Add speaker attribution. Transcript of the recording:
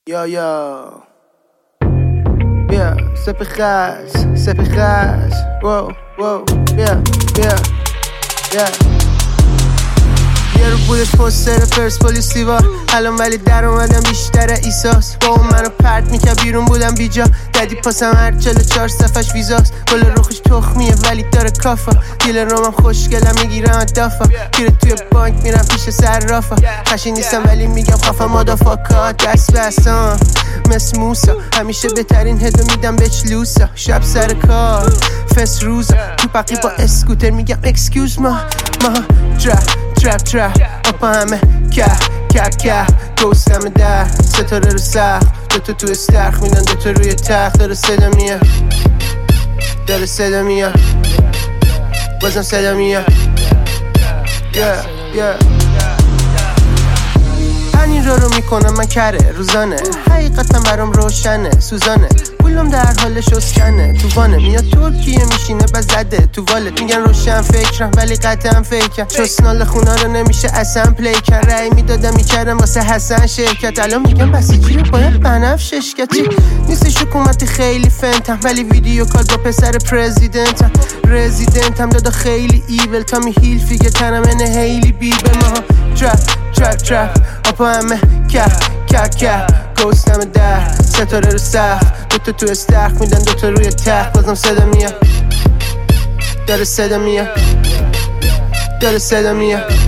Speaker 1: یا بیا سپی خز واو بیا یه رو بودش پوستر پرسپولیس دیوار الان ولی در اومدم بیشتر ایساس با اون منو پرت میکرد بیرون بودم بیجا ددی پاسم هر 44 صفحش ویزاست گل روخش تخمیه ولی داره کافا دیل رومم خوشگلم میگیرم دافا گیره توی بانک میرم پیش صرافا خشی نیستم ولی میگم خفم مادافاکا دست بستم مثل موسا همیشه بهترین هدو میدم بهش لوسا شب سر کار فس روزا تو پقی با اسکوتر میگم اکسکیوز ما ترپ اپا همه کپ گوستم در ستاره رو سخت دوتا تو استرخ میدن دوتا روی تخت داره صدا میاد بازم صدا میاد همین رو میکنم من کره روزانه حقیقتم برام روشنه سوزانه پولم در حال شستنه تو وانه میاد ترکیه میشینه بزده تو والت میگن روشن فکرم ولی قطعا فکرم چسنال خونا رو نمیشه اصلا پلی کرد رأی میدادم میکردم واسه حسن شرکت الان میگم بسیجی رو باید بنفشش کتی نیستش حکومتی خیلی فنتم ولی ویدیو کال با پسر رزیدنتم دادا خیلی ایول تا می هیل فیگه تنم اینه هیلی بیبل ماها ترپ اپا همه کپ گوستم در ستاره رو سخت دوتا تو استرخ میدن دوتا روی تخت بازم صدا میاد داره صدا میاد